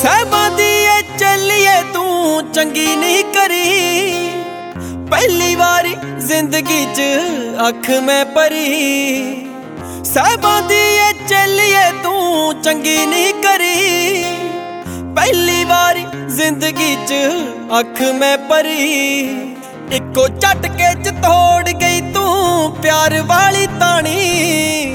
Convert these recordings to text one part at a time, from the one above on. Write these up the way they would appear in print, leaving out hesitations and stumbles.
ਸਾਹਿਬਾਂ ਦੀ ਏ ਚੱਲੀਏ ਤੂੰ ਚੰਗੀ ਨਹੀਂ ਕਰੀ। ਪਹਿਲੀ ਵਾਰੀ ਜ਼ਿੰਦਗੀ 'ਚ ਅੱਖ ਮੈਂ ਭਰੀ। ਸਾਹਿਬਾਂ ਦੀ ਏ ਚੱਲੀਏ ਤੂੰ ਚੰਗੀ ਨਹੀਂ ਕਰੀ। ਪਹਿਲੀ ਵਾਰੀ ਜ਼ਿੰਦਗੀ 'ਚ ਅੱਖ ਮੈਂ ਭਰੀ। ਇੱਕੋ ਝਟਕੇ 'ਚ ਤੋੜ ਗਈ ਤੂੰ ਪਿਆਰ ਵਾਲੀ ਤਾਣੀ।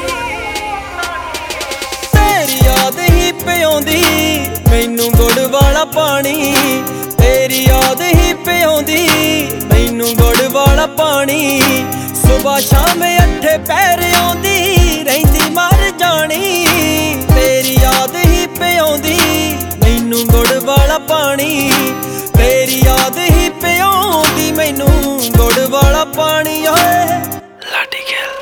ਤੇਰੀ ਯਾਦ ਹੀ ਪਿਆਉਂਦੀ ਮੈਨੂੰ ਗੁੜ ਵਾਲਾ ਪਾਣੀ। ਤੇਰੀ ਯਾਦ ਹੀ ਪਿਆਉਂਦੀ ਮੈਨੂੰ ਗੁੜ ਵਾਲਾ ਪਾਣੀ। ਸੁਬਹ ਸ਼ਾਮ ਅੱਠੇ ਪੈਰ ਆਉਂਦੀ ਰਹਿੰਦੀ ਮਰ ਜਾਣੀ। ਤੇਰੀ ਯਾਦ ਹੀ ਪਿਆਉਂਦੀ ਮੈਨੂੰ ਗੁੜ ਵਾਲਾ ਪਾਣੀ। ਤੇਰੀ ਯਾਦ ਹੀ ਪਿਆਉਂਦੀ ਮੈਨੂੰ ਗੁੜ ਵਾਲਾ ਪਾਣੀ। ਓਏ ਲਾਡੀ ਗਿੱਲ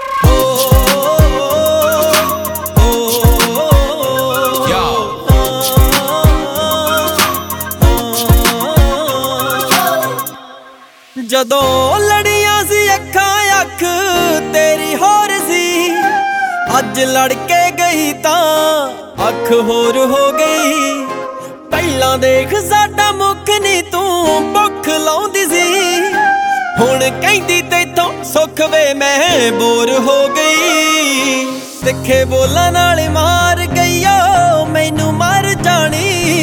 ਜਦੋਂ ਲੜੀਆਂ ਸੀ ਅੱਖਾਂ ਅੱਖ ਤੇਰੀ ਹੋਰ ਸੀ। ਅੱਜ ਲੜ ਕੇ ਗਈ ਤਾਂ ਅੱਖ ਹੋਰ ਹੋ ਗਈ। ਪਹਿਲਾਂ ਦੇਖ ਸਾਡਾ ਮੁੱਖ ਨੀ ਤੂੰ ਭੁੱਖ ਲਾਉਂਦੀ ਸੀ। ਹੁਣ ਕਹਿੰਦੀ ਤੈਥੋਂ ਸੁੱਖ ਵੇ ਮੈਂ ਬੋਰ ਹੋ ਗਈ। ਤਿੱਖੇ ਬੋਲਾਂ ਨਾਲ ਮਾਰ ਗਈ ਓ ਮੈਨੂੰ ਮਰ ਜਾਣੀ।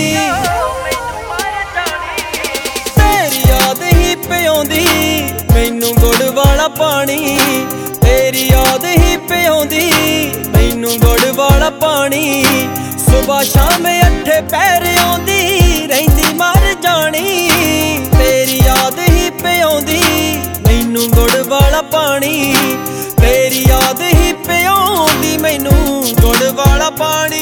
ਪਿਆਉਂਦੀ ਮੈਨੂੰ ਗੁੜ ਵਾਲਾ ਪਾਣੀ। ਤੇਰੀ ਯਾਦ ਹੀ ਪਿਆਉਂਦੀ ਮੈਨੂੰ ਗੁੜ ਵਾਲਾ ਪਾਣੀ। ਸੁਬਹ ਸ਼ਾਮ ਅੱਠੇ ਪੈਰ ਆਉਂਦੀ ਰਹਿੰਦੀ ਮਰ ਜਾਣੀ। ਤੇਰੀ ਯਾਦ ਹੀ ਪਿਆਉਂਦੀ ਮੈਨੂੰ ਗੁੜ ਵਾਲਾ ਪਾਣੀ। ਤੇਰੀ ਯਾਦ ਹੀ ਪਿਆਉਂਦੀ ਮੈਨੂੰ ਗੁੜ ਵਾਲਾ ਪਾਣੀ।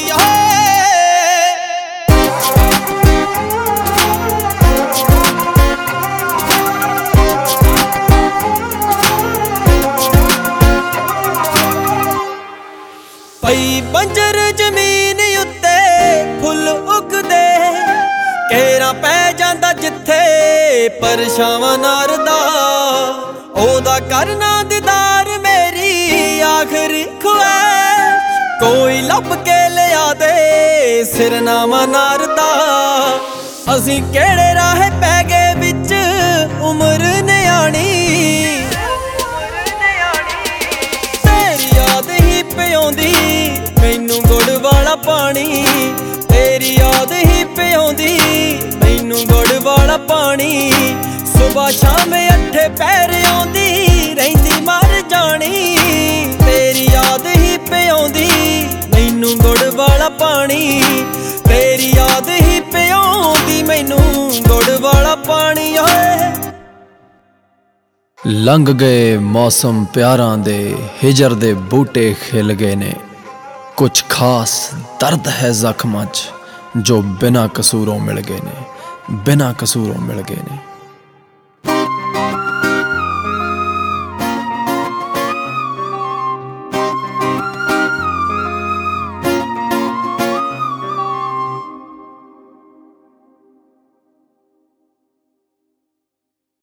ਪਈ ਬੰਜਰ ਜ਼ਮੀਨ ਉੱਤੇ ਫੁੱਲ ਉੱਗਦੇ। ਘੇਰਾ ਪੈ ਜਾਂਦਾ ਜਿੱਥੇ ਪਰਛਾਵਾਂ ਨਾਰਦਾ। ਉਹਦਾ ਕਰਨਾ ਦੀਦਾਰ ਮੇਰੀ ਆਖਰੀ ਖੁਆਇਸ਼। ਕੋਈ ਲੱਭ ਕੇ ਲਿਆ ਦੇ ਸਿਰਨਾਮਾ ਨਾਰਦਾ। ਅਸੀਂ ਕਿਹੜੇ ਰਾਹ ਪੈ ਗਏ ਵਿੱਚ ਉਮਰ ਨਿਆਣੀ। ਪਿਆਉਂਦੀ ਮੈਨੂੰ ਗੁੜ ਵਾਲਾ ਪਾਣੀ। ਤੇਰੀ ਯਾਦ ਹੀ ਪਿਆਉਂਦੀ ਮੈਨੂੰ ਗੁੜ ਵਾਲਾ ਪਾਣੀ। ਸੁਬਹ ਸ਼ਾਮ ਅੱਠੇ ਪੈਰ ਆਉਂਦੀ ਰਹਿੰਦੀ ਮਰ ਜਾਣੀ। ਤੇਰੀ ਯਾਦ ਹੀ ਪਿਆਉਂਦੀ ਮੈਨੂੰ ਗੁੜ ਵਾਲਾ ਪਾਣੀ। ਤੇਰੀ ਯਾਦ ਹੀ ਪਿਆਉਂਦੀ ਮੈਨੂੰ ਗੁੜ ਵਾਲਾ ਪਾਣੀ। ਓਏ ਲੰਘ ਗਏ ਮੌਸਮ ਪਿਆਰਾਂ ਦੇ ਹਿਜਰ ਦੇ ਬੂਟੇ ਖਿਲ ਗਏ ਨੇ। ਕੁਛ ਖਾਸ ਦਰਦ ਹੈ ਜ਼ਖਮਾਂ 'ਚ ਜੋ ਬਿਨਾਂ ਕਸੂਰੋਂ ਮਿਲ ਗਏ ਨੇ। ਬਿਨਾਂ ਕਸੂਰੋਂ ਮਿਲ ਗਏ ਨੇ।